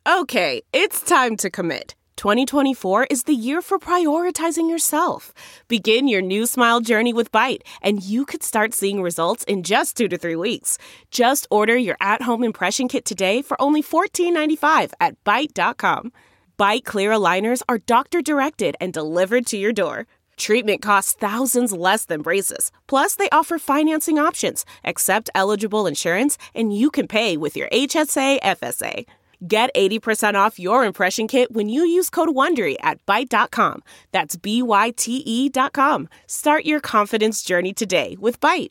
Okay, it's time to commit. 2024 is the year for prioritizing yourself. Begin your new smile journey with Byte, and you could start seeing results in just 2 to 3 weeks. Just order your at-home impression kit today for only $14.95 at Byte.com. Byte Clear aligners are doctor-directed and delivered to your door. Treatment costs thousands less than braces. Plus, they offer financing options, accept eligible insurance, and you can pay with your HSA, FSA. Get 80% off your impression kit when you use code WONDERY at Byte.com. That's BYTE.com. Start your confidence journey today with Byte.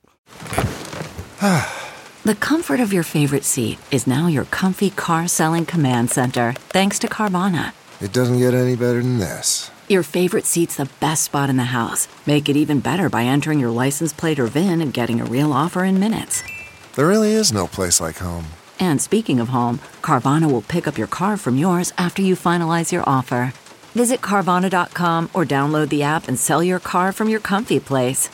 The comfort of your favorite seat is now your comfy car selling command center, thanks to Carvana. It doesn't get any better than this. Your favorite seat's the best spot in the house. Make it even better by entering your license plate or VIN and getting a real offer in minutes. There really is no place like home. And speaking of home, Carvana will pick up your car from yours after you finalize your offer. Visit Carvana.com or download the app and sell your car from your comfy place.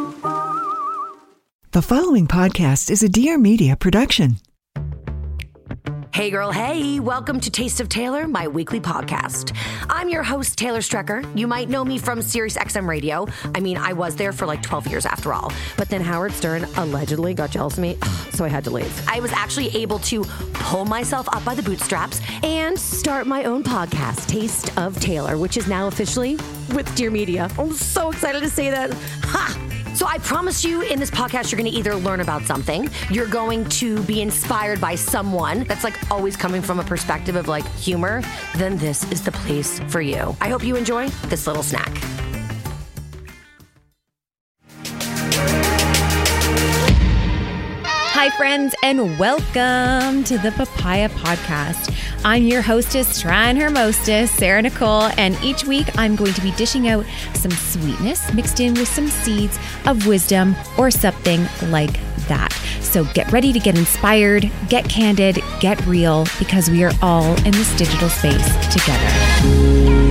The following podcast is a Dear Media production. Hey girl, hey, welcome to Taste of Taylor, my weekly podcast. I'm your host, Taylor Strecker. You might know me from Sirius XM Radio. I mean, I was there for like 12 years after all. But then Howard Stern allegedly got jealous of me, so I had to leave. I was actually able to pull myself up by the bootstraps and start my own podcast, Taste of Taylor, which is now officially with Dear Media. I'm so excited to say that. Ha! So I promise you in this podcast, you're going to either learn about something, you're going to be inspired by someone that's like always coming from a perspective of like humor, then this is the place for you. I hope you enjoy this little snack. Hi, friends, and welcome to the Papaya Podcast. I'm your hostess, Shrine Hermostess, Sarah Nicole, and each week I'm going to be dishing out some sweetness mixed in with some seeds of wisdom or something like that. So get ready to get inspired, get candid, get real, because we are all in this digital space together.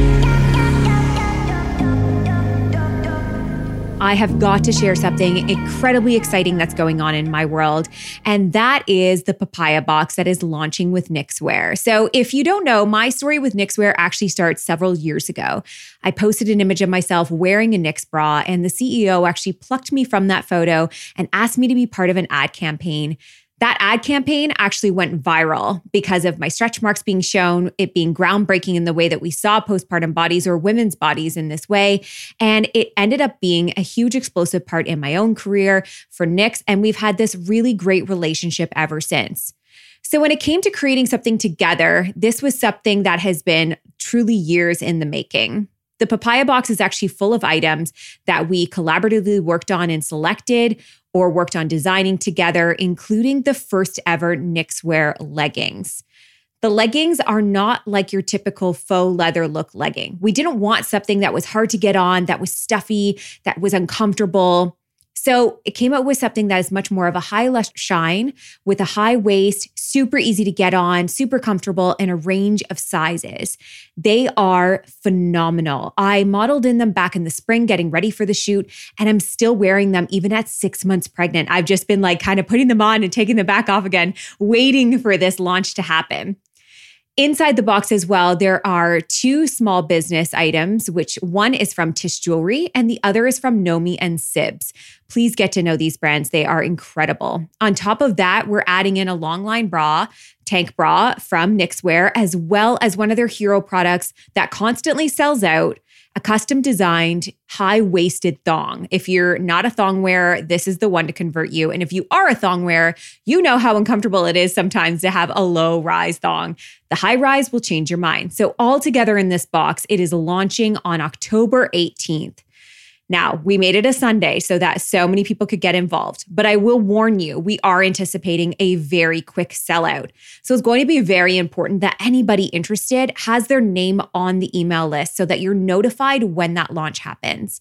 I have got to share something incredibly exciting that's going on in my world, and that is the Papaya box that is launching with Knixwear. So if you don't know, my story with Knixwear actually starts several years ago. I posted an image of myself wearing a Knix bra, and the CEO actually plucked me from that photo and asked me to be part of an ad campaign. That ad campaign actually went viral because of my stretch marks being shown, it being groundbreaking in the way that we saw postpartum bodies or women's bodies in this way. And it ended up being a huge explosive part in my own career for Knix. And we've had this really great relationship ever since. So when it came to creating something together, this was something that has been truly years in the making. The Papaya box is actually full of items that we collaboratively worked on and selected or worked on designing together, including the first ever Knixwear leggings. The leggings are not like your typical faux leather look legging. We didn't want something that was hard to get on, that was stuffy, that was uncomfortable. So it came up with something that is much more of a high lush shine with a high waist, super easy to get on, super comfortable, and a range of sizes. They are phenomenal. I modeled in them back in the spring, getting ready for the shoot, and I'm still wearing them even at 6 months pregnant. I've just been like kind of putting them on and taking them back off again, waiting for this launch to happen. Inside the box as well, there are 2 small business items, which one is from Tish Jewelry and the other is from Nomi and Sibs. Please get to know these brands. They are incredible. On top of that, we're adding in a longline bra, tank bra from Knixwear, as well as one of their hero products that constantly sells out, a custom designed high-waisted thong. If you're not a thong wearer, this is the one to convert you. And if you are a thong wearer, you know how uncomfortable it is sometimes to have a low-rise thong. The high-rise will change your mind. So all together in this box, it is launching on October 18th. Now, we made it a Sunday so that so many people could get involved, but I will warn you, we are anticipating a very quick sellout. So it's going to be very important that anybody interested has their name on the email list so that you're notified when that launch happens.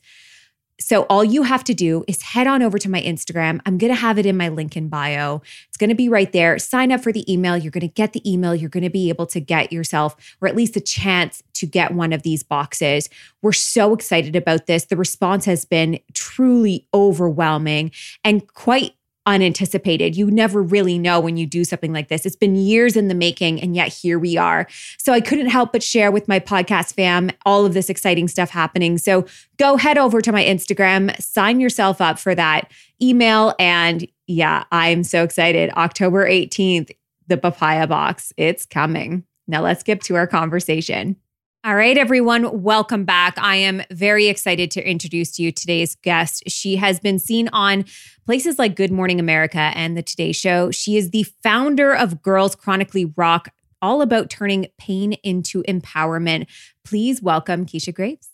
So all you have to do is head on over to my Instagram. I'm going to have it in my link in bio. It's going to be right there. Sign up for the email. You're going to get the email. You're going to be able to get yourself, or at least a chance to get one of these boxes. We're so excited about this. The response has been truly overwhelming and quite unanticipated. You never really know when you do something like this. It's been years in the making, and yet here we are. So I couldn't help but share with my podcast fam all of this exciting stuff happening. So go head over to my Instagram, sign yourself up for that email. And yeah, I'm so excited. October 18th, the Papaya Box, it's coming. Now let's get to our conversation. All right, everyone, welcome back. I am very excited to introduce to you today's guest. She has been seen on places like Good Morning America and The Today Show. She is the founder of Girls Chronically Rock, all about turning pain into empowerment. Please welcome Keisha Graves.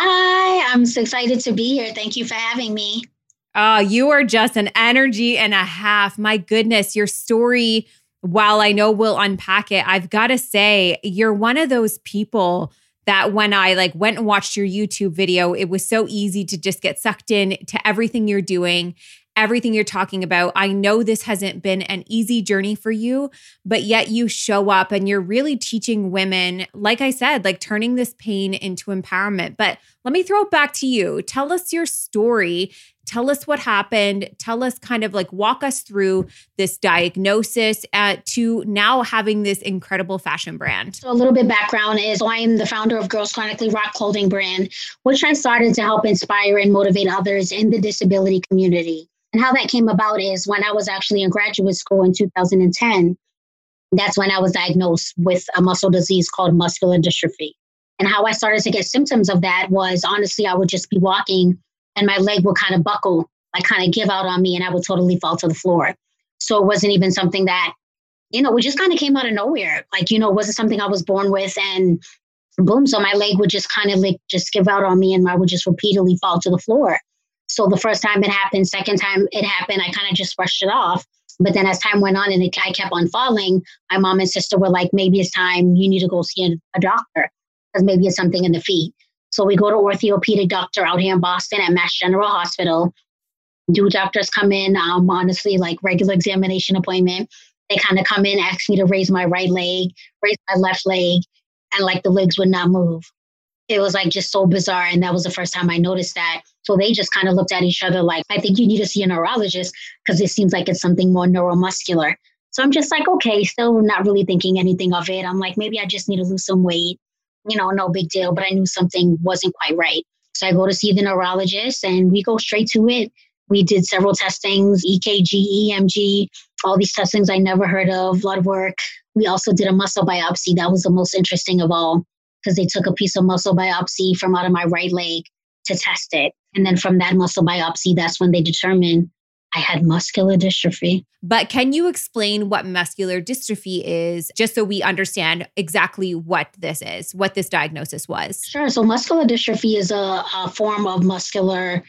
Hi, I'm so excited to be here. Thank you for having me. You are just an energy and a half. My goodness, your story, while I know we'll unpack it, I've got to say, you're one of those people that when I went and watched your YouTube video, it was so easy to just get sucked in to everything you're doing, everything you're talking about. I know this hasn't been an easy journey for you, but yet you show up and you're really teaching women, like I said, turning this pain into empowerment. But let me throw it back to you. Tell us your story. Tell us what happened. Tell us walk us through this diagnosis to now having this incredible fashion brand. So a little bit background is I am the founder of Girls Chronically Rock clothing brand, which I started to help inspire and motivate others in the disability community. And how that came about is when I was actually in graduate school in 2010, that's when I was diagnosed with a muscle disease called muscular dystrophy. And how I started to get symptoms of that was, honestly, I would just be walking and my leg would kind of buckle, kind of give out on me, and I would totally fall to the floor. So it wasn't even something that, it just kind of came out of nowhere. It wasn't something I was born with, and boom. So my leg would just kind of just give out on me, and I would just repeatedly fall to the floor. So the first time it happened, second time it happened, I kind of just brushed it off. But then as time went on and I kept on falling, my mom and sister were like, maybe it's time you need to go see a doctor, because maybe it's something in the feet. So we go to orthopedic doctor out here in Boston at Mass General Hospital. Doctors come in, honestly, regular examination appointment. They kind of come in, ask me to raise my right leg, raise my left leg, and the legs would not move. It was just so bizarre. And that was the first time I noticed that. So they just kind of looked at each other I think you need to see a neurologist because it seems like it's something more neuromuscular. So I'm just okay, still not really thinking anything of it. I'm maybe I just need to lose some weight. No big deal, but I knew something wasn't quite right. So I go to see the neurologist and we go straight to it. We did several testings, EKG, EMG, all these testings I never heard of, blood work. We also did a muscle biopsy. That was the most interesting of all because they took a piece of muscle biopsy from out of my right leg to test it. And then from that muscle biopsy, that's when they determined I had muscular dystrophy. But can you explain what muscular dystrophy is, just so we understand exactly what this is, what this diagnosis was? Sure. So muscular dystrophy is a form of muscular,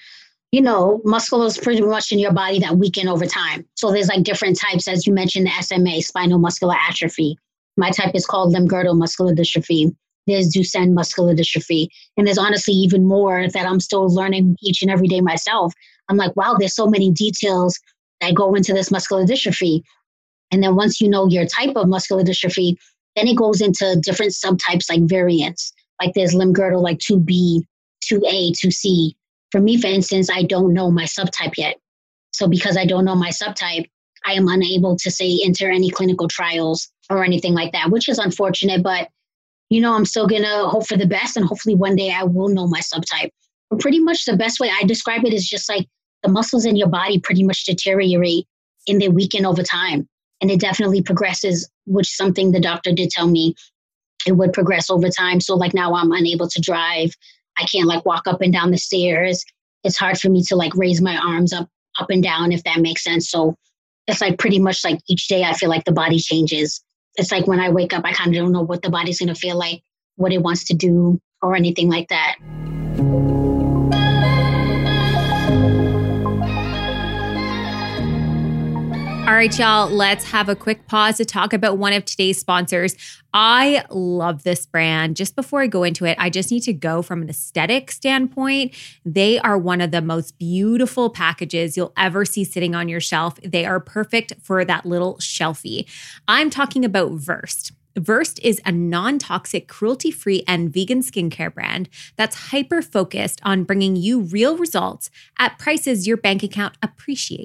muscular is pretty much in your body that weaken over time. So there's different types, as you mentioned, the SMA, spinal muscular atrophy. My type is called limb-girdle muscular dystrophy. There's Duchenne muscular dystrophy. And there's honestly even more that I'm still learning each and every day myself. I'm wow, there's so many details that go into this muscular dystrophy. And then once you know your type of muscular dystrophy, then it goes into different subtypes variants. There's limb-girdle 2B, 2A, 2C. For me, for instance, I don't know my subtype yet. So because I don't know my subtype, I am unable to say enter any clinical trials or anything like that, which is unfortunate. But, I'm still going to hope for the best. And hopefully one day I will know my subtype. But pretty much the best way I describe it is just the muscles in your body pretty much deteriorate and they weaken over time. And it definitely progresses, which is something the doctor did tell me it would progress over time. So now I'm unable to drive. I can't walk up and down the stairs. It's hard for me to raise my arms up and down, if that makes sense. So it's pretty much each day I feel the body changes. It's when I wake up, I kind of don't know what the body's going to feel like, what it wants to do or anything like that. All right, y'all, let's have a quick pause to talk about one of today's sponsors. I love this brand. Just before I go into it, I just need to go from an aesthetic standpoint. They are one of the most beautiful packages you'll ever see sitting on your shelf. They are perfect for that little shelfie. I'm talking about Versed. Versed is a non-toxic, cruelty-free, and vegan skincare brand that's hyper-focused on bringing you real results at prices your bank account appreciates.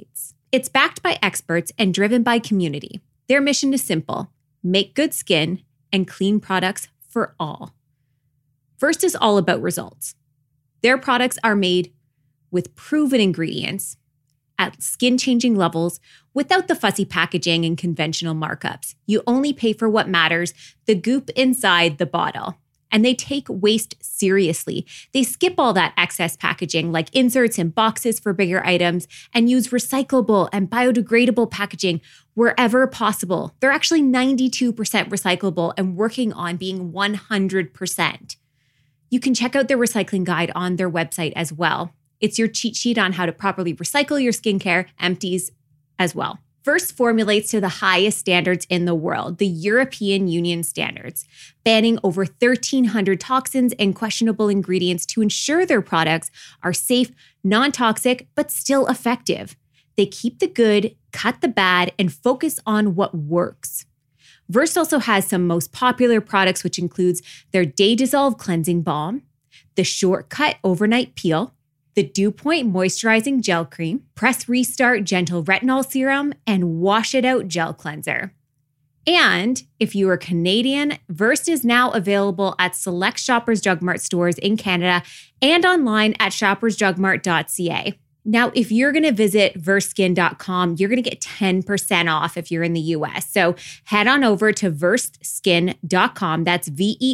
It's backed by experts and driven by community. Their mission is simple: make good skin and clean products for all. Versed is all about results. Their products are made with proven ingredients at skin-changing levels without the fussy packaging and conventional markups. You only pay for what matters, the goop inside the bottle. And they take waste seriously. They skip all that excess packaging like inserts and boxes for bigger items and use recyclable and biodegradable packaging wherever possible. They're actually 92% recyclable and working on being 100%. You can check out their recycling guide on their website as well. It's your cheat sheet on how to properly recycle your skincare empties as well. Versed formulates to the highest standards in the world, the European Union standards, banning over 1,300 toxins and questionable ingredients to ensure their products are safe, non-toxic, but still effective. They keep the good, cut the bad, and focus on what works. Versed also has some most popular products, which includes their Day Dissolve Cleansing Balm, the Shortcut Overnight Peel, the Dew Point Moisturizing Gel Cream, Press Restart Gentle Retinol Serum, and Wash It Out Gel Cleanser. And if you are Canadian, Versed is now available at select Shoppers Drug Mart stores in Canada and online at shoppersdrugmart.ca. Now, if you're going to visit verstskin.com, you're going to get 10% off if you're in the US. So head on over to verstskin.com. That's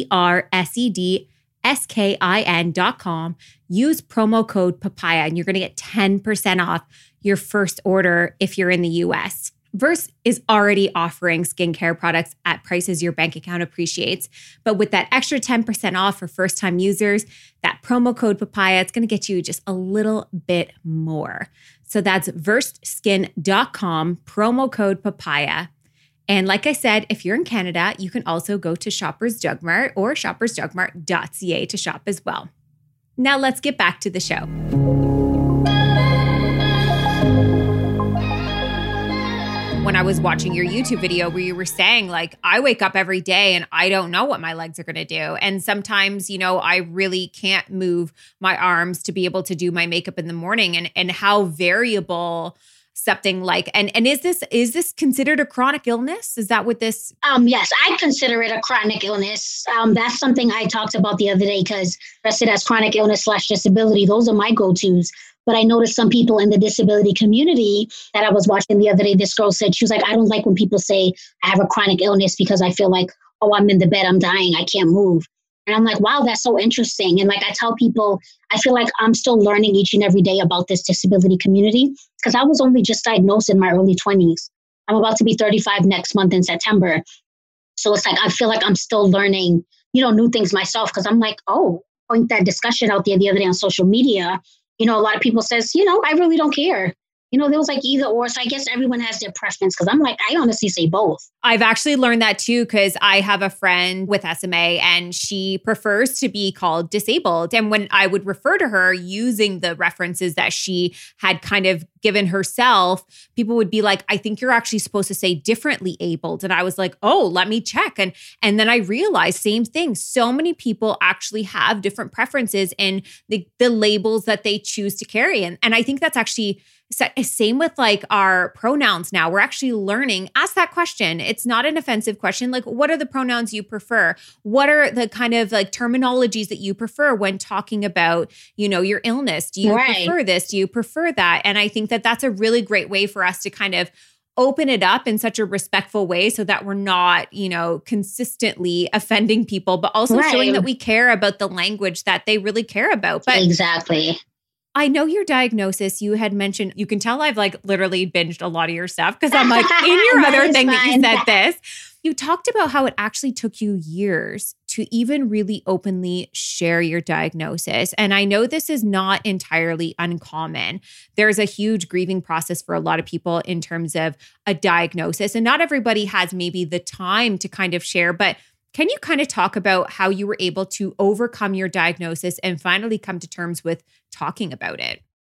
VERSEDSKIN.com. Use promo code papaya and you're going to get 10% off your first order if you're in the US. Versed is already offering skincare products at prices your bank account appreciates. But with that extra 10% off for first-time users, that promo code papaya, it's going to get you just a little bit more. So that's verstskin.com, promo code papaya. And like I said, if you're in Canada, you can also go to Shoppers Drug Mart or shoppersdrugmart.ca to shop as well. Now let's get back to the show. When I was watching your YouTube video where you were saying, like, I wake up every day and I don't know what my legs are going to do. And sometimes, you know, I really can't move my arms to be able to do my makeup in the morning, and how variable something like, and is this considered a chronic illness? Is that what this? Yes, I consider it a chronic illness. That's something I talked about the other day because listed as chronic illness / disability. Those are my go-tos. But I noticed some people in the disability community that I was watching the other day, this girl said, she was like, I don't like when people say I have a chronic illness because I feel like, oh, I'm in the bed, I'm dying, I can't move. And I'm like, wow, that's so interesting. And like I tell people, I feel like I'm still learning each and every day about this disability community because I was only just diagnosed in my early 20s. I'm about to be 35 next month in September. So it's like, I feel like I'm still learning, new things myself because I'm like, oh, point that discussion out there the other day on social media. A lot of people says, I really don't care. There was like either or. So I guess everyone has their preference because I'm like, I honestly say both. I've actually learned that too because I have a friend with SMA and she prefers to be called disabled. And when I would refer to her using the references that she had kind of given herself, people would be like, I think you're actually supposed to say differently abled. And I was like, oh, let me check. And then I realized same thing. So many people actually have different preferences in the labels that they choose to carry. And I think that's actually same with like our pronouns now. We're actually learning. Ask that question. It's not an offensive question. Like, what are the pronouns you prefer? What are the kind of like terminologies that you prefer when talking about, your illness? Do you prefer this? Do you prefer that? And I think that that's a really great way for us to kind of open it up in such a respectful way so that we're not, consistently offending people, but also showing that we care about the language that they really care about. But exactly. I know your diagnosis, you had mentioned, you can tell I've like literally binged a lot of your stuff because I'm like, in your other thing that you said this, you talked about how it actually took you years to even really openly share your diagnosis. And I know this is not entirely uncommon. There's a huge grieving process for a lot of people in terms of a diagnosis. And not everybody has maybe the time to kind of share, but can you kind of talk about how you were able to overcome your diagnosis and finally come to terms with talking about it?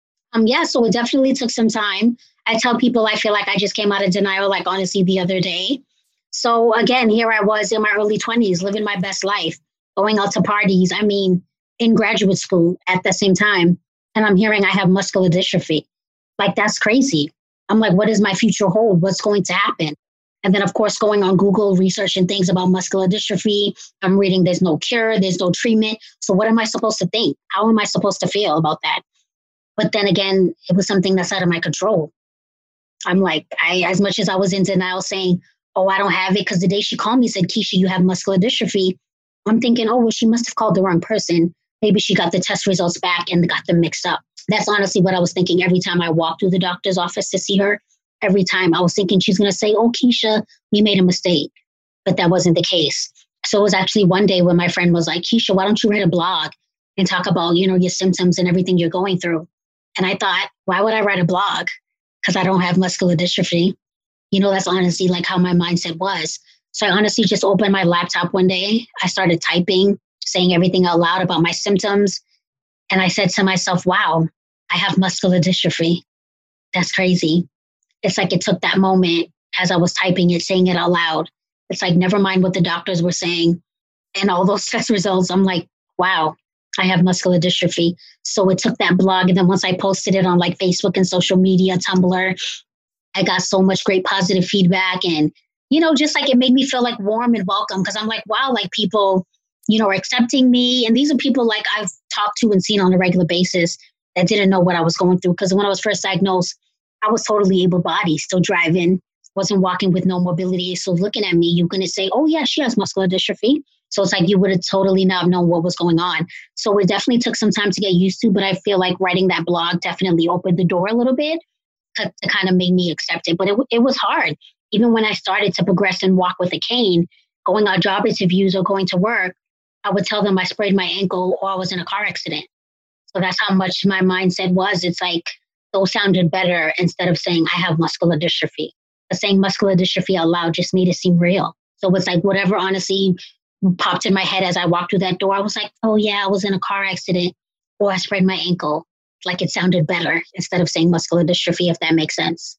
So it definitely took some time. I tell people I feel like I just came out of denial, like honestly, the other day. So again, here I was in my early 20s, living my best life, going out to parties. I mean, in graduate school at the same time. And I'm hearing I have muscular dystrophy. Like, that's crazy. I'm like, what does my future hold? What's going to happen? And then, of course, going on Google, researching things about muscular dystrophy. I'm reading there's no cure, there's no treatment. So what am I supposed to think? How am I supposed to feel about that? But then again, it was something that's out of my control. I'm like, as much as I was in denial saying, oh, I don't have it, because the day she called me said, Keisha, you have muscular dystrophy. I'm thinking, oh, well, she must have called the wrong person. Maybe she got the test results back and got them mixed up. That's honestly what I was thinking every time I walked through the doctor's office to see her. Every time I was thinking she's going to say, oh, Keisha, we made a mistake. But that wasn't the case. So it was actually one day when my friend was like, Keisha, why don't you write a blog and talk about, your symptoms and everything you're going through? And I thought, why would I write a blog? Because I don't have muscular dystrophy. That's honestly like how my mindset was. So I honestly just opened my laptop one day. I started typing, saying everything out loud about my symptoms. And I said to myself, wow, I have muscular dystrophy. That's crazy. It's like it took that moment as I was typing it, saying it out loud. It's like, never mind what the doctors were saying and all those test results. I'm like, wow, I have muscular dystrophy. So it took that blog. And then once I posted it on like Facebook and social media, Tumblr, I got so much great positive feedback. And, just like it made me feel like warm and welcome, because I'm like, wow, like people, are accepting me. And these are people like I've talked to and seen on a regular basis that didn't know what I was going through. Because when I was first diagnosed, I was totally able-bodied, still driving, wasn't walking with no mobility. So looking at me, you're going to say, oh, yeah, she has muscular dystrophy. So it's like you would have totally not known what was going on. So it definitely took some time to get used to, but I feel like writing that blog definitely opened the door a little bit to kind of make me accept it. But it was hard. Even when I started to progress and walk with a cane, going on job interviews or going to work, I would tell them I sprained my ankle or I was in a car accident. So that's how much my mindset was. It's like those sounded better instead of saying I have muscular dystrophy. But saying muscular dystrophy out loud just made it seem real. So it's like whatever honestly popped in my head as I walked through that door, I was like, oh yeah, I was in a car accident or I sprained my ankle. Like it sounded better instead of saying muscular dystrophy, if that makes sense.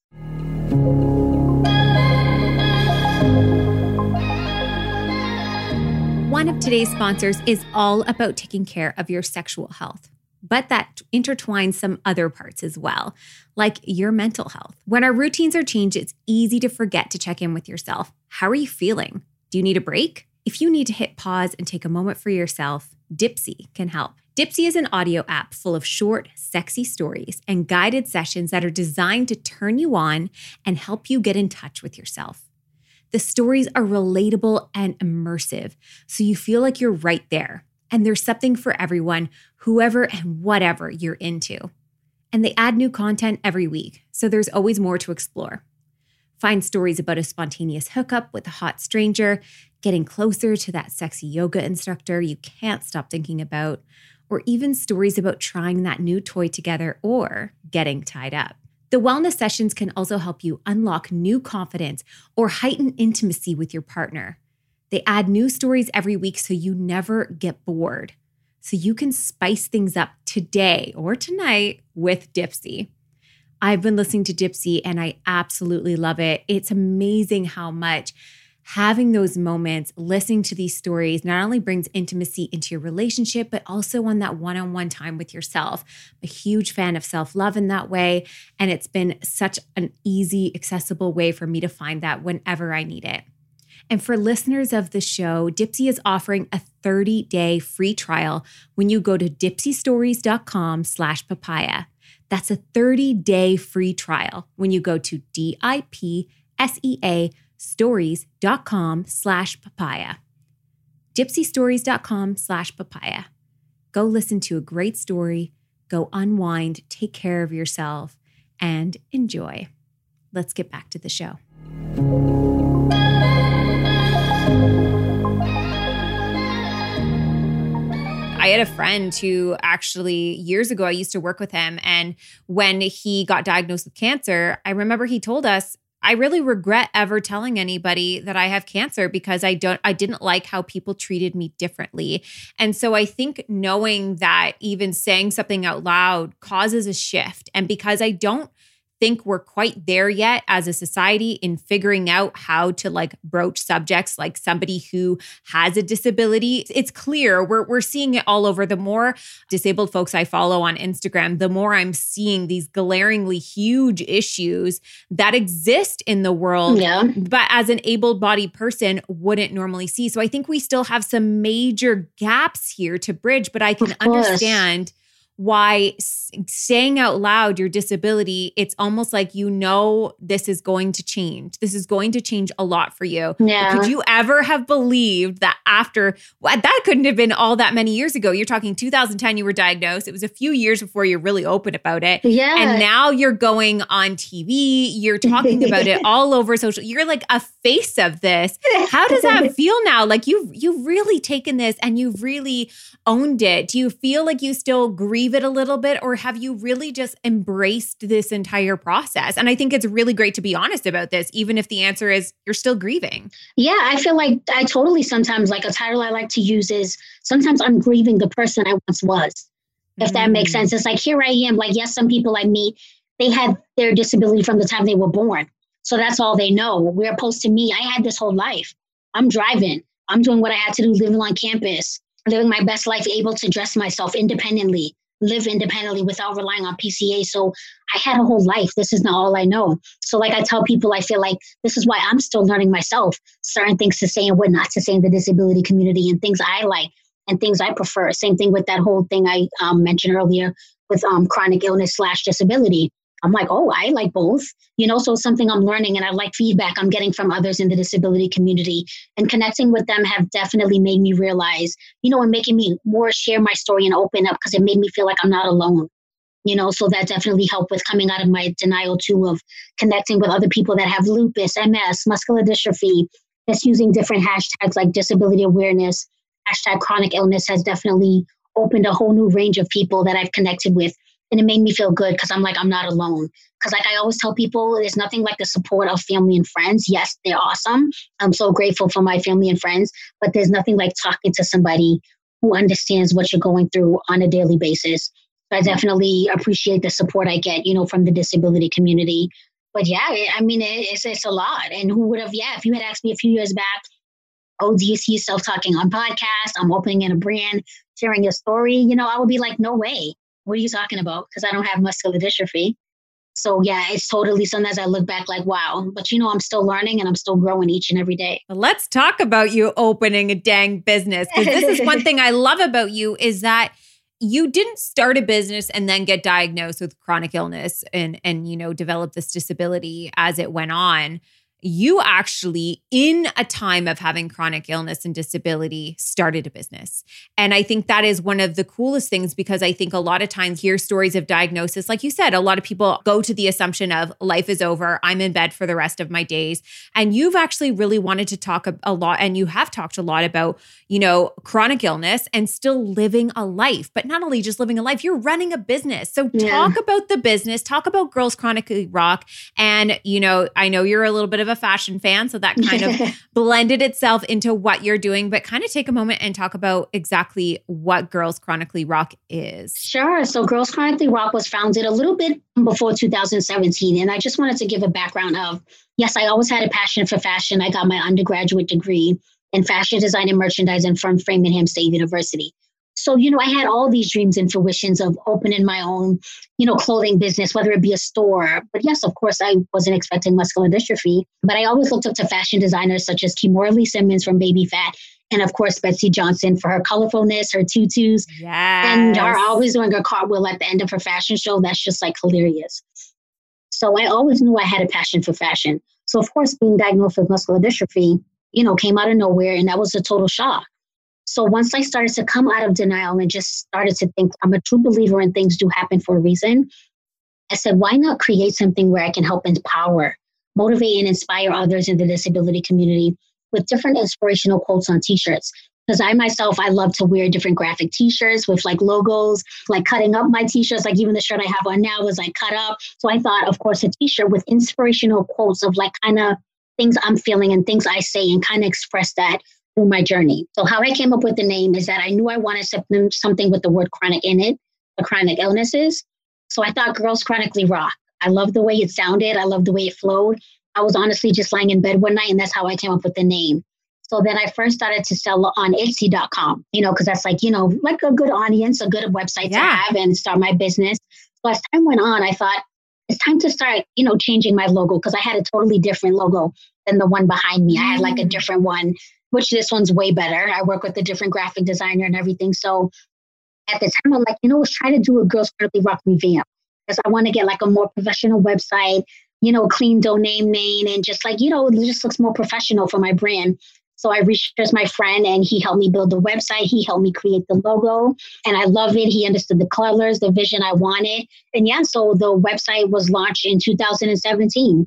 One of today's sponsors is all about taking care of your sexual health, but that intertwines some other parts as well, like your mental health. When our routines are changed, it's easy to forget to check in with yourself. How are you feeling? Do you need a break? If you need to hit pause and take a moment for yourself, Dipsea can help. Dipsea is an audio app full of short, sexy stories and guided sessions that are designed to turn you on and help you get in touch with yourself. The stories are relatable and immersive, so you feel like you're right there. And there's something for everyone, whoever and whatever you're into. And they add new content every week, so there's always more to explore. Find stories about a spontaneous hookup with a hot stranger, getting closer to that sexy yoga instructor you can't stop thinking about, or even stories about trying that new toy together or getting tied up. The wellness sessions can also help you unlock new confidence or heighten intimacy with your partner. They add new stories every week so you never get bored. So you can spice things up today or tonight with Dipsea. I've been listening to Dipsea and I absolutely love it. It's amazing how much having those moments, listening to these stories, not only brings intimacy into your relationship, but also on that one-on-one time with yourself. I'm a huge fan of self-love in that way. And it's been such an easy, accessible way for me to find that whenever I need it. And for listeners of the show, Dipsea is offering a 30-day free trial when you go to dipseastories.com/papaya. That's a 30-day free trial when you go to DIPSEA stories.com/papaya. Dipseastories.com/papaya. Go listen to a great story, go unwind, take care of yourself, and enjoy. Let's get back to the show. I had a friend who actually years ago, I used to work with him. And when he got diagnosed with cancer, I remember he told us, I really regret ever telling anybody that I have cancer because I didn't like how people treated me differently. And so I think knowing that even saying something out loud causes a shift. And because I don't think we're quite there yet as a society in figuring out how to like broach subjects like somebody who has a disability. It's clear we're seeing it all over. The more disabled folks I follow on Instagram, the more I'm seeing these glaringly huge issues that exist in the world, but as an able-bodied person wouldn't normally see. So I think we still have some major gaps here to bridge, but I can understand why saying out loud your disability, it's almost like this is going to change. This is going to change a lot for you. Yeah. Could you ever have believed that that couldn't have been all that many years ago? You're talking 2010, you were diagnosed. It was a few years before you're really open about it. Yeah. And now you're going on TV, you're talking about it all over social. You're like a face of this. How does that feel now? Like you've really taken this and you've really owned it. Do you feel like you still grieve it a little bit, or have you really just embraced this entire process? And I think it's really great to be honest about this, even if the answer is you're still grieving. Yeah, I feel like I totally sometimes, like a title I like to use is sometimes I'm grieving the person I once was, if that makes sense. It's like, here I am, like, yes, some people I meet, they had their disability from the time they were born. So that's all they know. Where opposed to me, I had this whole life. I'm driving. I'm doing what I had to do, living on campus, living my best life, able to dress myself independently, live independently without relying on PCA. So I had a whole life. This is not all I know. So like I tell people, I feel like this is why I'm still learning myself, certain things to say and what not to say in the disability community, and things I like and things I prefer. Same thing with that whole thing I mentioned earlier with chronic illness / disability. I'm like, oh, I like both, so it's something I'm learning, and I like feedback I'm getting from others in the disability community, and connecting with them have definitely made me realize, and making me more share my story and open up, because it made me feel like I'm not alone, so that definitely helped with coming out of my denial too, of connecting with other people that have lupus, MS, muscular dystrophy, that's using different hashtags like disability awareness, #chronic illness has definitely opened a whole new range of people that I've connected with. And it made me feel good, because I'm like, I'm not alone. Because like I always tell people, there's nothing like the support of family and friends. Yes, they're awesome. I'm so grateful for my family and friends, but there's nothing like talking to somebody who understands what you're going through on a daily basis. So I definitely appreciate the support I get, from the disability community. But yeah, it's a lot. And who would have, if you had asked me a few years back, oh, do you see yourself talking on podcasts? I'm opening in a brand, sharing your story, I would be like, no way. What are you talking about? Because I don't have muscular dystrophy. So yeah, it's totally, sometimes I look back like, wow, but I'm still learning and I'm still growing each and every day. Let's talk about you opening a dang business. Because this is one thing I love about you, is that you didn't start a business and then get diagnosed with chronic illness and develop this disability as it went on. You actually, in a time of having chronic illness and disability, started a business. And I think that is one of the coolest things, because I think a lot of times hear stories of diagnosis. Like you said, a lot of people go to the assumption of life is over, I'm in bed for the rest of my days. And you've actually really wanted to talk a lot, and you have talked a lot about, chronic illness and still living a life. But not only just living a life, you're running a business. So talk about the business, talk about Girls Chronically Rock. And, I know you're a little bit of a fashion fan, so that kind of blended itself into what you're doing, but kind of take a moment and talk about exactly what Girls Chronically Rock is. Sure. So Girls Chronically Rock was founded a little bit before 2017. And I just wanted to give a background of, yes, I always had a passion for fashion. I got my undergraduate degree in fashion design and merchandising from Framingham State University. So, I had all these dreams and fruitions of opening my own, clothing business, whether it be a store. But yes, of course, I wasn't expecting muscular dystrophy. But I always looked up to fashion designers such as Kimora Lee Simmons from Baby Phat, and of course, Betsey Johnson for her colorfulness, her tutus, and her always doing her cartwheel at the end of her fashion show. That's just like hilarious. So I always knew I had a passion for fashion. So of course, being diagnosed with muscular dystrophy, came out of nowhere, and that was a total shock. So once I started to come out of denial and just started to think I'm a true believer and things do happen for a reason, I said, why not create something where I can help empower, motivate, and inspire others in the disability community with different inspirational quotes on t-shirts. Because I myself, I love to wear different graphic t-shirts with like logos, like cutting up my t-shirts, like even the shirt I have on now was like cut up. So I thought, of course, a t-shirt with inspirational quotes of like kind of things I'm feeling and things I say, and kind of express that through my journey. So how I came up with the name is that I knew I wanted something with the word chronic in it, the chronic illnesses. So I thought Girls Chronically Rock. I loved the way it sounded. I loved the way it flowed. I was honestly just lying in bed one night, and that's how I came up with the name. So then I first started to sell on Etsy.com, because that's like a good audience, a good website to have and start my business. So as time went on, I thought it's time to start, changing my logo, because I had a totally different logo than the one behind me. I had like a different one, which this one's way better. I work with a different graphic designer and everything. So at the time, I'm like, let's try to do a Girls Chronically Rock revamp, because I want to get like a more professional website, clean domain name, and just like, it just looks more professional for my brand. So I reached out to my friend, and he helped me build the website. He helped me create the logo, and I love it. He understood the colors, the vision I wanted. And so the website was launched in 2017.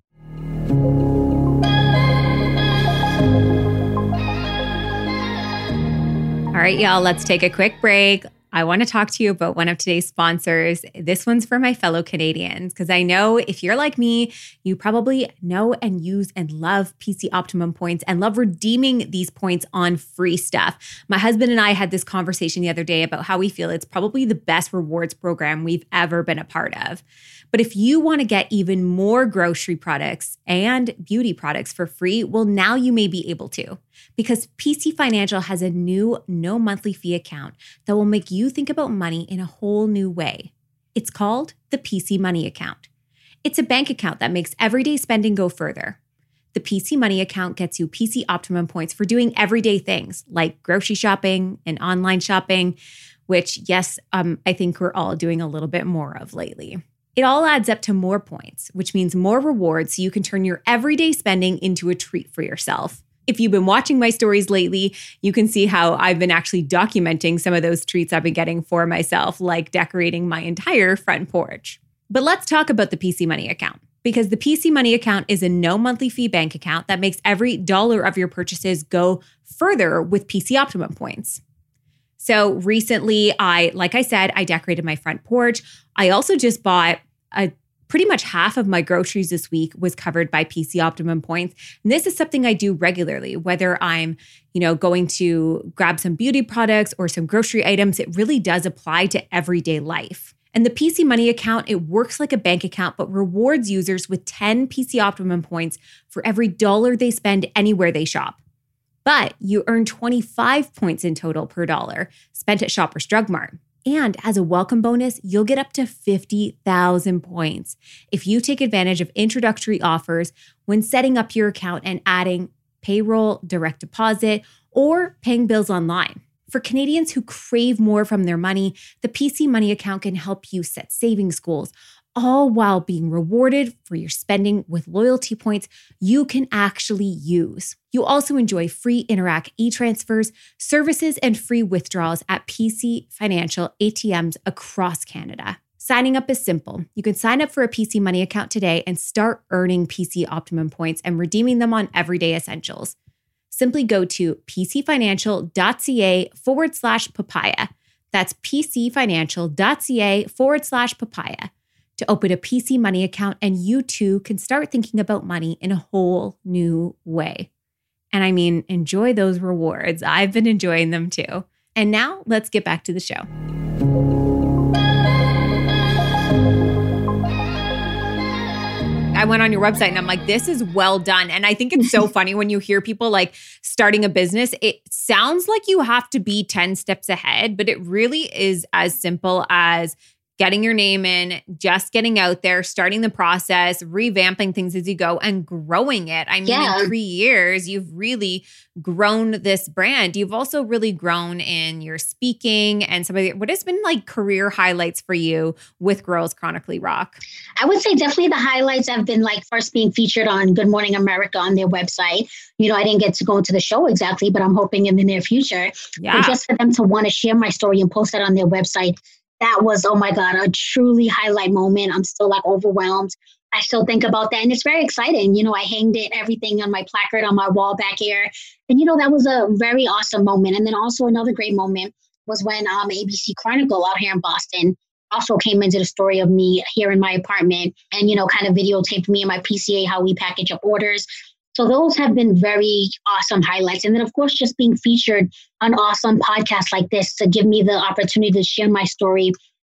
All right, y'all, let's take a quick break. I want to talk to you about one of today's sponsors. This one's for my fellow Canadians, because I know if you're like me, you probably know and use and love PC Optimum points and love redeeming these points on free stuff. My husband and I had this conversation the other day about how we feel it's probably the best rewards program we've ever been a part of. But if you want to get even more grocery products and beauty products for free, well, now you may be able to, because PC Financial has a new no monthly fee account that will make you think about money in a whole new way. It's called the PC Money Account. It's a bank account that makes everyday spending go further. The PC Money Account gets you PC Optimum points for doing everyday things like grocery shopping and online shopping, which, yes, I think we're all doing a little bit more of lately. It all adds up to more points, which means more rewards, so you can turn your everyday spending into a treat for yourself. If you've been watching my stories lately, you can see how I've been actually documenting some of those treats I've been getting for myself, like decorating my entire front porch. But let's talk about the PC Money Account, because the PC Money Account is a no monthly fee bank account that makes every dollar of your purchases go further with PC Optimum points. So recently, like I said, I decorated my front porch. I also just bought pretty much half of my groceries this week was covered by PC Optimum points. And this is something I do regularly, whether I'm, going to grab some beauty products or some grocery items. It really does apply to everyday life. And the PC Money Account, it works like a bank account, but rewards users with 10 PC Optimum points for every dollar they spend anywhere they shop. But you earn 25 points in total per dollar spent at Shoppers Drug Mart. And as a welcome bonus, you'll get up to 50,000 points if you take advantage of introductory offers when setting up your account and adding payroll, direct deposit, or paying bills online. For Canadians who crave more from their money, the PC Money Account can help you set savings goals, all while being rewarded for your spending with loyalty points you can actually use. You also enjoy free Interac e-transfers, services, and free withdrawals at PC Financial ATMs across Canada. Signing up is simple. You can sign up for a PC Money Account today and start earning PC Optimum points and redeeming them on everyday essentials. Simply go to pcfinancial.ca/papaya. That's pcfinancial.ca/papaya. to open a PC Money Account, and you too can start thinking about money in a whole new way. And I mean, enjoy those rewards. I've been enjoying them too. And now let's get back to the show. I went on your website and I'm like, this is well done. And I think it's so funny when you hear people like starting a business, it sounds like you have to be 10 steps ahead, but it really is as simple as getting your name in, just getting out there, starting the process, revamping things as you go, and growing it. I mean, in 3 years, you've really grown this brand. You've also really grown in your speaking and some of the, what has been like career highlights for you with Girls Chronically Rock? I would say definitely the highlights have been like first being featured on Good Morning America on their website. I didn't get to go to the show exactly, but I'm hoping in the near future. Yeah. But just for them to want to share my story and post that on their website, that was, oh my God, a truly highlight moment. I'm still like overwhelmed. I still think about that. And it's very exciting. I hanged everything on my placard on my wall back here. And, that was a very awesome moment. And then also another great moment was when ABC Chronicle out here in Boston also came into the story of me here in my apartment and, kind of videotaped me and my PCA, how we package up orders. So those have been very awesome highlights. And then, of course, just being featured on awesome podcasts like this to give me the opportunity to share my story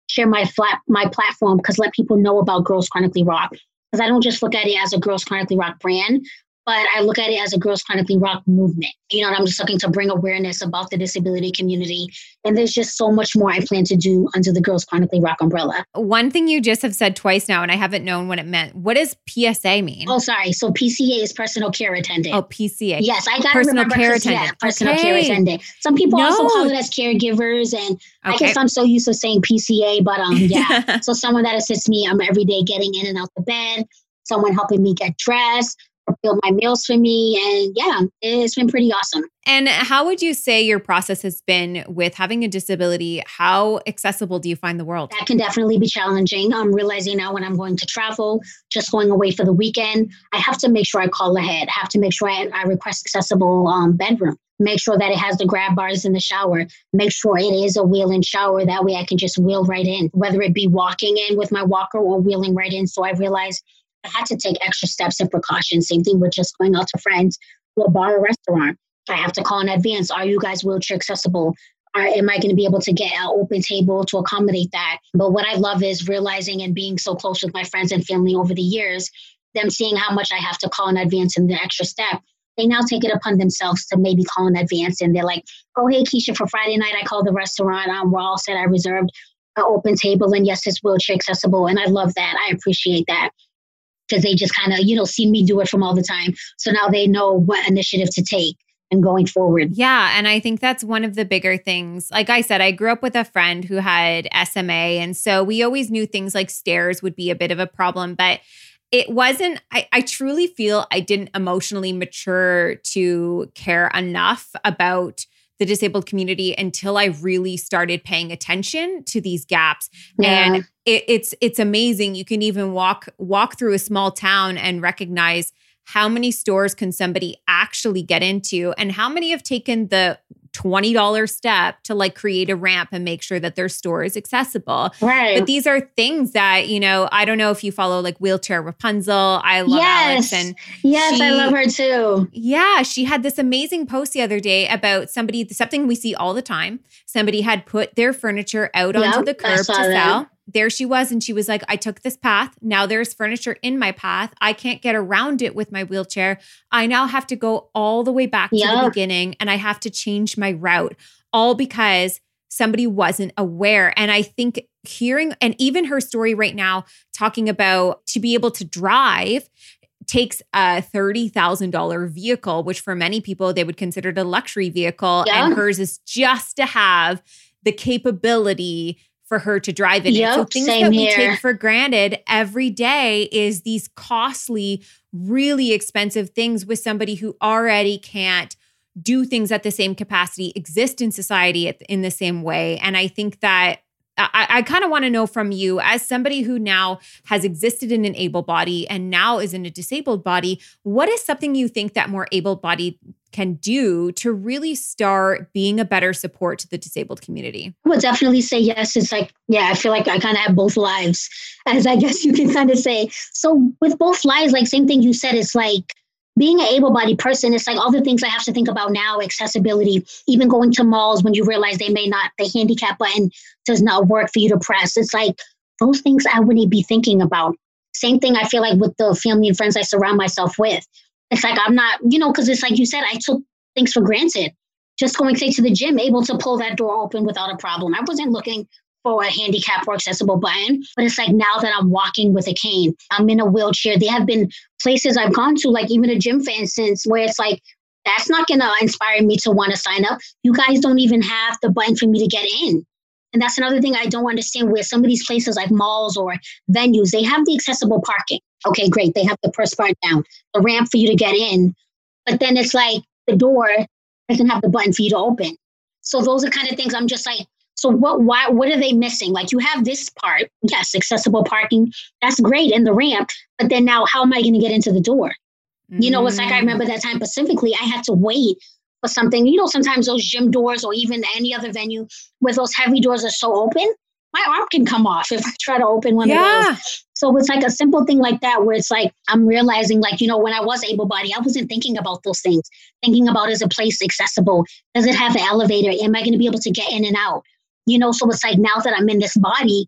share my platform, because let people know about Girls Chronically Rock. Because I don't just look at it as a Girls Chronically Rock brand, but I look at it as a Girls Chronically Rock movement. You know, and I'm just looking to bring awareness about the disability community. And there's just so much more I plan to do under the Girls Chronically Rock umbrella. One thing you just have said twice now, and I haven't known what it meant. What does PSA mean? Oh, sorry. So PCA is personal care attendant. Oh, PCA. Yes, I got to personal remember. Care attendant. Yeah, personal care attendant. Some people also call it as caregivers. And I guess I'm so used to saying PCA, but yeah. So someone that assists me, I'm every day getting in and out the bed, someone helping me get dressed, prepare my meals for me. And yeah, it's been pretty awesome. And how would you say your process has been with having a disability? How accessible do you find the world? That can definitely be challenging. I'm realizing now when I'm going to travel, just going away for the weekend, I have to make sure I call ahead. I have to make sure I request accessible bedroom. Make sure that it has the grab bars in the shower. Make sure it is a wheel-in shower. That way I can just wheel right in, whether it be walking in with my walker or wheeling right in. So I realized I had to take extra steps and precautions. Same thing with just going out to friends, to a bar or restaurant. I have to call in advance. Are you guys wheelchair accessible? Am I going to be able to get an open table to accommodate that? But what I love is realizing and being so close with my friends and family over the years, them seeing how much I have to call in advance and the extra step. They now take it upon themselves to maybe call in advance. And they're like, oh, hey, Keisha, for Friday night, I called the restaurant. We're all set. I reserved an open table. And yes, it's wheelchair accessible. And I love that. I appreciate that. Because they just kind of, see me do it from all the time. So now they know what initiative to take and going forward. Yeah. And I think that's one of the bigger things. Like I said, I grew up with a friend who had SMA. And so we always knew things like stairs would be a bit of a problem. But it wasn't, I truly feel I didn't emotionally mature to care enough about the disabled community until I really started paying attention to these gaps. Yeah. And it's amazing. You can even walk through a small town and recognize how many stores can somebody actually get into, and how many have taken the $20 step to create a ramp and make sure that their store is accessible. Right. But these are things that, I don't know if you follow Wheelchair Rapunzel. I love Alex. And I love her too. Yeah. She had this amazing post the other day about something we see all the time. Somebody had put their furniture out onto the curb to sell. There she was. And she was like, I took this path. Now there's furniture in my path. I can't get around it with my wheelchair. I now have to go all the way back to the beginning, and I have to change my route, all because somebody wasn't aware. And I think hearing, and even her story right now, talking about to be able to drive takes a $30,000 vehicle, which for many people, they would consider it a luxury vehicle. Yeah. And hers is just to have the capability for her to drive in it. So things that we take for granted every day is these costly, really expensive things with somebody who already can't do things at the same capacity, exist in society in the same way. And I think that I kind of want to know from you, as somebody who now has existed in an able body and now is in a disabled body, what is something you think that more able-bodied can do to really start being a better support to the disabled community? I would definitely say yes. It's I feel like I kind of have both lives, as I guess you can kind of say. So with both lives, same thing you said, it's being an able-bodied person, it's all the things I have to think about now, accessibility, even going to malls when you realize the handicap button does not work for you to press. It's those things I wouldn't be thinking about. Same thing I feel with the family and friends I surround myself with. It's I'm not, because it's you said, I took things for granted. Just going, say, to the gym, able to pull that door open without a problem. I wasn't looking for a handicap or accessible button, but it's now that I'm walking with a cane, I'm in a wheelchair. There have been places I've gone to, even a gym, for instance, where it's that's not going to inspire me to want to sign up. You guys don't even have the button for me to get in. And that's another thing I don't understand, where some of these places like malls or venues, they have the accessible parking. Okay, great. They have the first part down, the ramp for you to get in. But then it's the door doesn't have the button for you to open. So those are kind of things I'm just so what are they missing? You have this part, yes, accessible parking, that's great, in the ramp, but then now how am I going to get into the door? It's I remember that time specifically, I had to wait for something. Sometimes those gym doors or even any other venue where those heavy doors are so open, my arm can come off if I try to open one of those. So it's a simple thing like that, where it's I'm realizing when I was able-bodied, I wasn't thinking about those things. Thinking about, is a place accessible? Does it have an elevator? Am I going to be able to get in and out? So it's now that I'm in this body,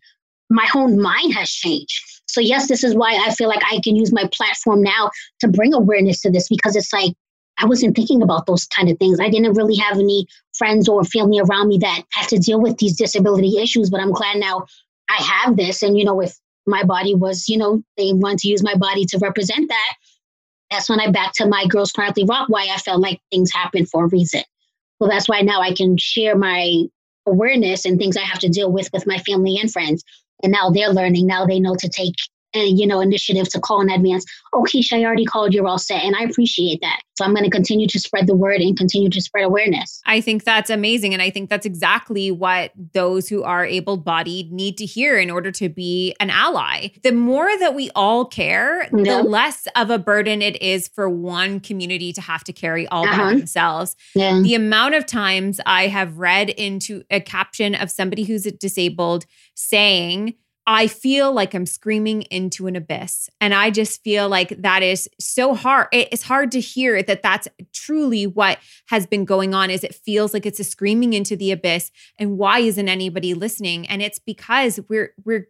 my whole mind has changed. So yes, this is why I feel like I can use my platform now to bring awareness to this, because it's like, I wasn't thinking about those kind of things. I didn't really have any friends or family around me that had to deal with these disability issues, but I'm glad now I have this. And, if my body was, they want to use my body to represent that, that's when I back to my Girls Chronically Rock, why I felt like things happen for a reason. So that's why now I can share my awareness and things I have to deal with my family and friends. And now they're learning. Now they know to take initiative to call in advance. Oh, Keisha, I already called, you're all set. And I appreciate that. So I'm going to continue to spread the word and continue to spread awareness. I think that's amazing. And I think that's exactly what those who are able-bodied need to hear in order to be an ally. The more that we all care, the less of a burden it is for one community to have to carry all by themselves. Yeah. The amount of times I have read into a caption of somebody who's disabled saying, I feel like I'm screaming into an abyss. And I just feel like that is so hard. It's hard to hear that that's truly what has been going on, is it feels like it's a screaming into the abyss. And why isn't anybody listening? And it's because we're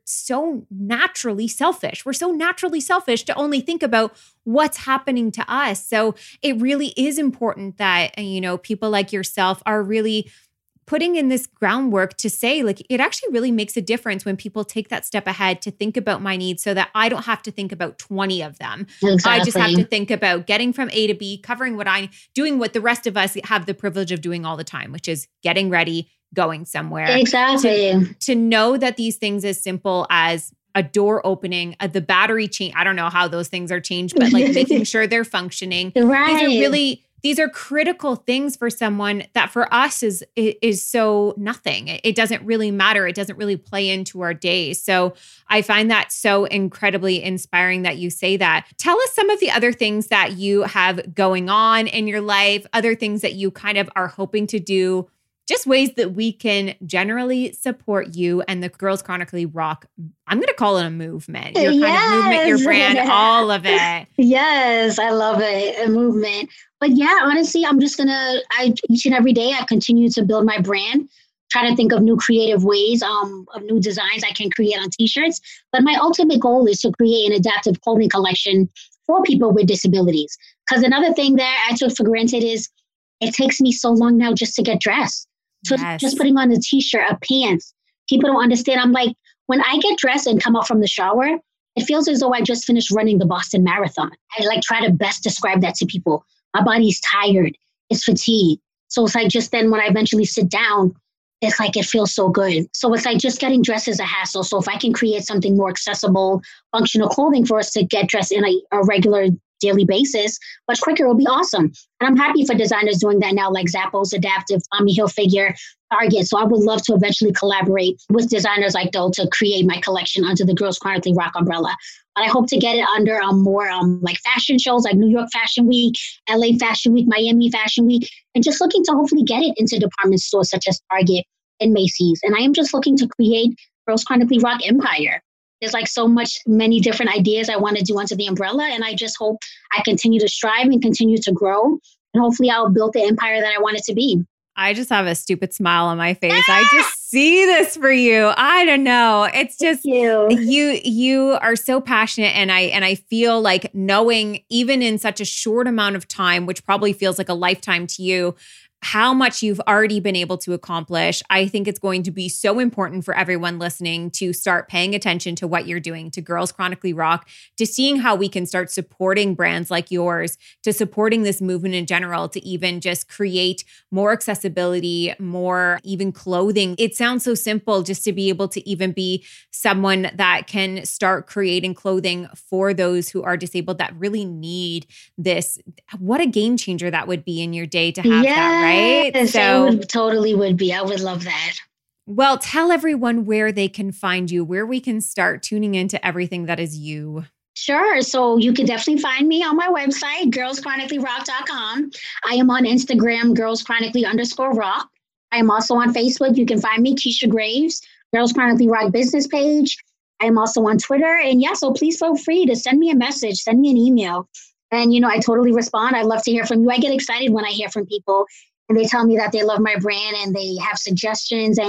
so naturally selfish. We're so naturally selfish to only think about what's happening to us. So it really is important that, people like yourself are really putting in this groundwork to say, like, it actually really makes a difference when people take that step ahead to think about my needs so that I don't have to think about 20 of them. Exactly. I just have to think about getting from A to B, covering doing what the rest of us have the privilege of doing all the time, which is getting ready, going somewhere. Exactly. To know that these things as simple as a door opening, the battery change, I don't know how those things are changed, but like making sure they're functioning. Right. These are critical things for someone that for us is so nothing. It doesn't really matter. It doesn't really play into our days. So I find that so incredibly inspiring that you say that. Tell us some of the other things that you have going on in your life, other things that you kind of are hoping to do, just ways that we can generally support you and the Girls Chronically Rock. I'm going to call it a movement. Your kind of movement, your brand, all of it. Yes, I love it. A movement. But yeah, honestly, I'm just each and every day, I continue to build my brand, try to think of new creative ways, of new designs I can create on t-shirts. But my ultimate goal is to create an adaptive clothing collection for people with disabilities. Because another thing that I took for granted is it takes me so long now just to get dressed. So just putting on a t-shirt, a pants, people don't understand. I'm like, when I get dressed and come out from the shower, it feels as though I just finished running the Boston Marathon. I try to best describe that to people. My body's tired, it's fatigued. So it's like just then when I eventually sit down, it's like it feels so good. So it's like just getting dressed is a hassle. So if I can create something more accessible, functional clothing for us to get dressed in a regular daily basis, much quicker, will be awesome. And I'm happy for designers doing that now, like Zappos, Adaptive, Tommy Hilfiger, Target. So I would love to eventually collaborate with designers like those to create my collection under the Girls Chronically Rock umbrella. But I hope to get it under more like fashion shows like New York Fashion Week, LA Fashion Week, Miami Fashion Week, and just looking to hopefully get it into department stores such as Target and Macy's. And I am just looking to create Girls Chronically Rock empire. There's like many different ideas I want to do under the umbrella. And I just hope I continue to strive and continue to grow. And hopefully I'll build the empire that I want it to be. I just have a stupid smile on my face. I just see this for you. I don't know. It's just you are so passionate, and I feel like knowing even in such a short amount of time, which probably feels like a lifetime to you, how much you've already been able to accomplish. I think it's going to be so important for everyone listening to start paying attention to what you're doing, to Girls Chronically Rock, to seeing how we can start supporting brands like yours, to supporting this movement in general, to even just create more accessibility, more even clothing. It sounds so simple just to be able to even be someone that can start creating clothing for those who are disabled that really need this. What a game changer that would be in your day to have that, right? So it totally would be. I would love that. Well, tell everyone where they can find you, where we can start tuning into everything that is you. Sure. So you can definitely find me on my website, girlschronicallyrock.com. I am on Instagram, girlschronically_rock. I am also on Facebook. You can find me, Keisha Graves, Girls Chronically Rock business page. I am also on Twitter. And so please feel free to send me a message, send me an email. And, I totally respond. I love to hear from you. I get excited when I hear from people and they tell me that they love my brand and they have suggestions. And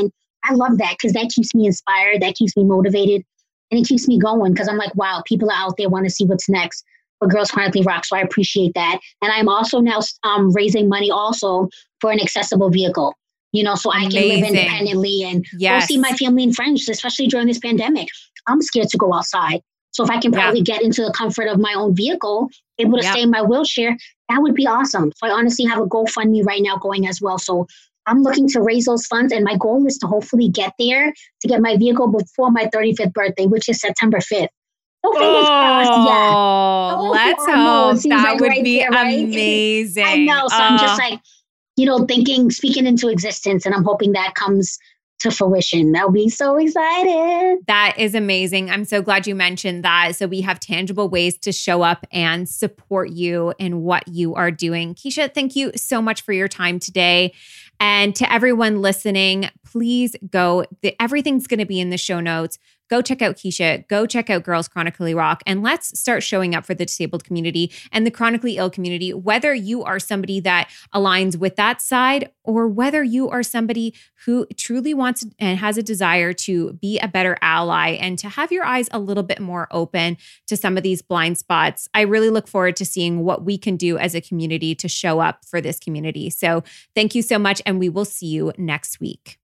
I love that because that keeps me inspired. That keeps me motivated. And it keeps me going because I'm like, wow, people are out there want to see what's next for Girls Chronically Rock. So I appreciate that. And I'm also now raising money also for an accessible vehicle, so I can live independently and go see my family and friends, especially during this pandemic. I'm scared to go outside. So if I can probably get into the comfort of my own vehicle, able to stay in my wheelchair, that would be awesome. So I honestly have a GoFundMe right now going as well. So I'm looking to raise those funds. And my goal is to hopefully get there to get my vehicle before my 35th birthday, which is September 5th. So fingers crossed. Yeah. Let's hope. That would be amazing. I know. So I'm just like, speaking into existence. And I'm hoping that comes to fruition. I'll be so excited. That is amazing. I'm so glad you mentioned that. So we have tangible ways to show up and support you in what you are doing. Keisha, thank you so much for your time today. And to everyone listening, please go. Everything's going to be in the show notes. Go check out Keisha. Go check out Girls Chronically Rock. And let's start showing up for the disabled community and the chronically ill community, whether you are somebody that aligns with that side or whether you are somebody who truly wants and has a desire to be a better ally and to have your eyes a little bit more open to some of these blind spots. I really look forward to seeing what we can do as a community to show up for this community. So thank you so much. And we will see you next week.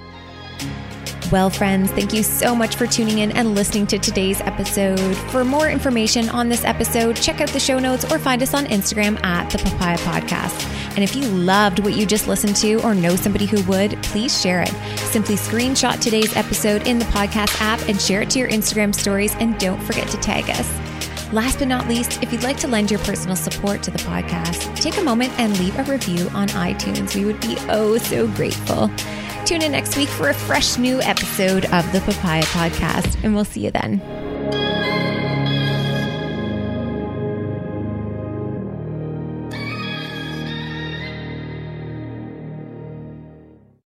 Well, friends, thank you so much for tuning in and listening to today's episode. For more information on this episode, check out the show notes or find us on Instagram at The Papaya Podcast. And if you loved what you just listened to or know somebody who would, please share it. Simply screenshot today's episode in the podcast app and share it to your Instagram stories. And don't forget to tag us. Last but not least, if you'd like to lend your personal support to the podcast, take a moment and leave a review on iTunes. We would be so grateful. Tune in next week for a fresh new episode of the Papaya Podcast, and we'll see you then.